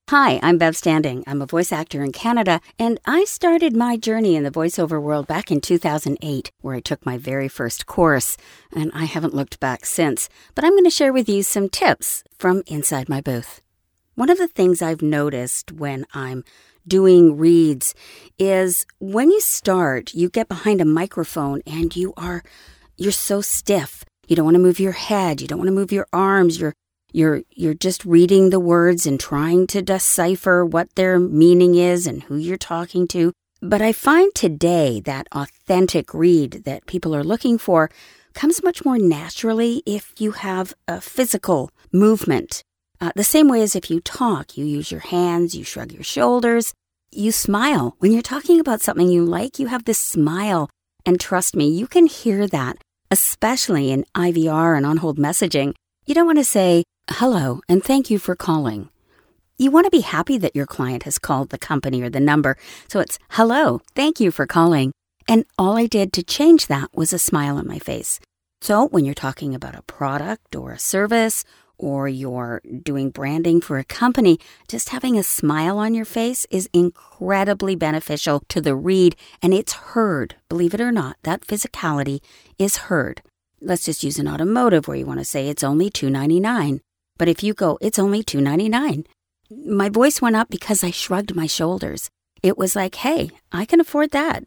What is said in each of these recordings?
Hi, I'm Bev Standing. I'm a voice actor in Canada, and I started my journey in the voiceover world back in 2008, where I took my very first course, and I haven't looked back since. But I'm going to share with you some tips from inside my booth. One of the things I've noticed when I'm doing reads is when you start, you get behind a microphone and you're so stiff. You don't want to move your head. You don't want to move your arms. You're just reading the words and trying to decipher what their meaning is and who you're talking to. But I find today that authentic read that people are looking for comes much more naturally if you have a physical movement. The same way as if you talk, you use your hands, you shrug your shoulders, you smile. When you're talking about something you like, you have this smile. And trust me, you can hear that, especially in IVR and on-hold messaging. You don't want to say, "Hello, and thank you for calling." You want to be happy that your client has called the company or the number. So it's, "Hello, thank you for calling." And all I did to change that was a smile on my face. So when you're talking about a product or a service, or you're doing branding for a company, just having a smile on your face is incredibly beneficial to the read, and it's heard. Believe it or not, that physicality is heard. Let's just use an automotive where you want to say it's only $2.99. But if you go, "It's only $2.99. My voice went up because I shrugged my shoulders. It was like, "Hey, I can afford that.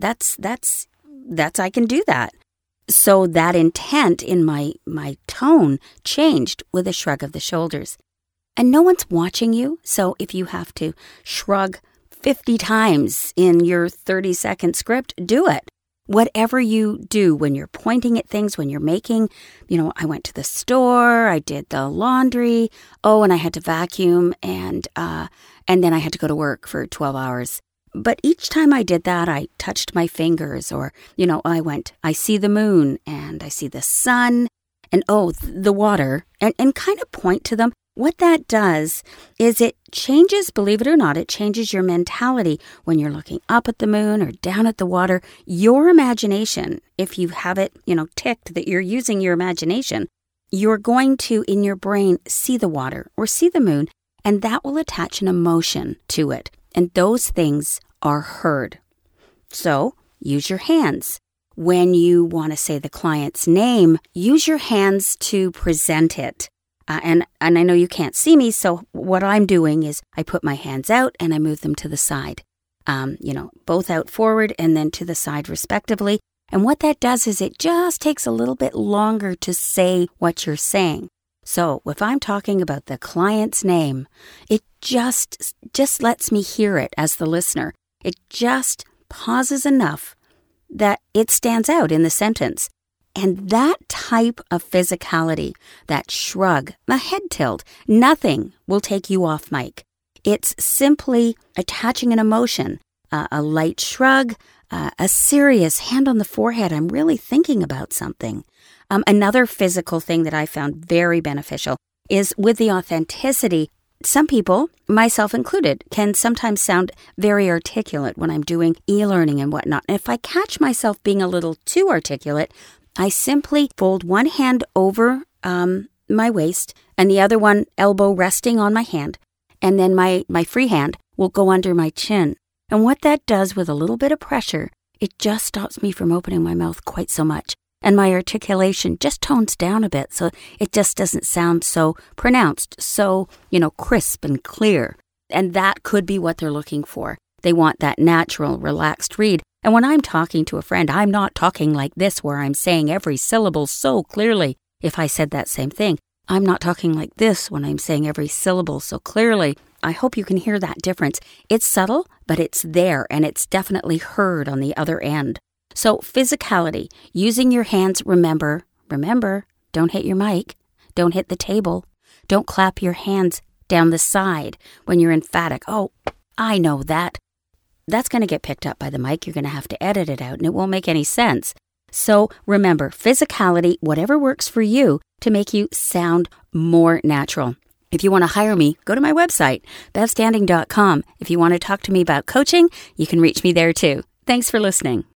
I can do that." So that intent in my tone changed with a shrug of the shoulders. And no one's watching you, so if you have to shrug 50 times in your 30-second script, do it. Whatever you do when you're pointing at things, when you're making, I went to the store, I did the laundry, and I had to vacuum, and then I had to go to work for 12 hours. But each time I did that, I touched my fingers, or, I see the moon, and I see the sun, and the water, and kind of point to them. What that does is it changes, believe it or not, it changes your mentality when you're looking up at the moon or down at the water. Your imagination, if you have it, ticked that you're using your imagination, you're going to, in your brain, see the water or see the moon, and that will attach an emotion to it. And those things are heard. So use your hands. When you want to say the client's name, use your hands to present it. And I know you can't see me, so what I'm doing is I put my hands out and I move them to the side. Both out forward and then to the side respectively. And what that does is it just takes a little bit longer to say what you're saying. So if I'm talking about the client's name, it just lets me hear it as the listener. It just pauses enough that it stands out in the sentence. And that type of physicality, that shrug, a head tilt, nothing will take you off mic. It's simply attaching an emotion, a light shrug, a serious hand on the forehead. I'm really thinking about something. Another physical thing that I found very beneficial is with the authenticity. Some people, myself included, can sometimes sound very articulate when I'm doing e-learning and whatnot. And if I catch myself being a little too articulate, I simply fold one hand over my waist and the other one elbow resting on my hand. And then my free hand will go under my chin. And what that does with a little bit of pressure, it just stops me from opening my mouth quite so much. And my articulation just tones down a bit, so it just doesn't sound so pronounced, so, crisp and clear. And that could be what they're looking for. They want that natural, relaxed read. And when I'm talking to a friend, I'm not talking like this where I'm saying every syllable so clearly. If I said that same thing, I'm not talking like this when I'm saying every syllable so clearly. I hope you can hear that difference. It's subtle, but it's there, and it's definitely heard on the other end. So physicality, using your hands, remember, don't hit your mic, don't hit the table, don't clap your hands down the side when you're emphatic. Oh, I know that. That's going to get picked up by the mic. You're going to have to edit it out, and it won't make any sense. So remember, physicality, whatever works for you to make you sound more natural. If you want to hire me, go to my website, bevstanding.com. If you want to talk to me about coaching, you can reach me there too. Thanks for listening.